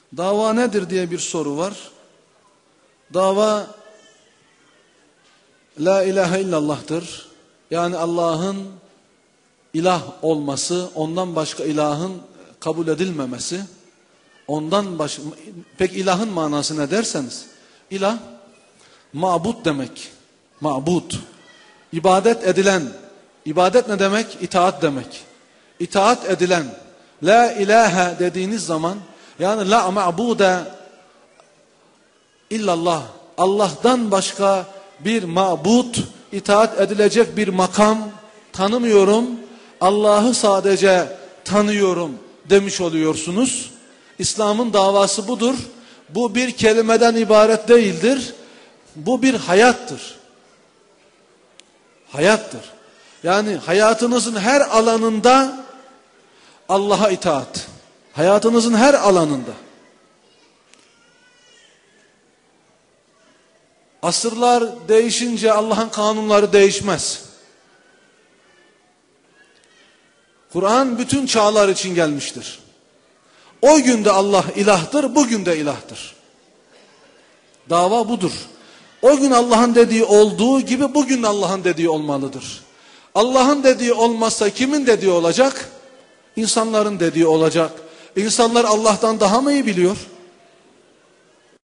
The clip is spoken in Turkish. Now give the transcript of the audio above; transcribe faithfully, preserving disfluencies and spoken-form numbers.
Dava nedir diye bir soru var. Dava la ilahe illallah'tır. Yani Allah'ın ilah olması, ondan başka ilahın kabul edilmemesi. Ondan başka, pek ilahın manası ne derseniz, ilah mabut demek. Mabut. İbadet edilen. İbadet ne demek? İtaat demek. İtaat edilen. La ilahe dediğiniz zaman, yani la ma'bude illallah. Allah'tan başka bir mabut, itaat edilecek bir makam tanımıyorum. Allah'ı sadece tanıyorum demiş oluyorsunuz. İslam'ın davası budur. Bu bir kelimeden ibaret değildir. Bu bir hayattır. Hayattır. Yani hayatınızın her alanında Allah'a itaat. Hayatınızın her alanında. Asırlar değişince Allah'ın kanunları değişmez. Kur'an bütün çağlar için gelmiştir. O günde Allah ilahtır, bugün de ilahtır. Dava budur. O gün Allah'ın dediği olduğu gibi bugün Allah'ın dediği olmalıdır. Allah'ın dediği olmazsa kimin dediği olacak? İnsanların dediği olacak. İnsanlar Allah'tan daha mı iyi biliyor?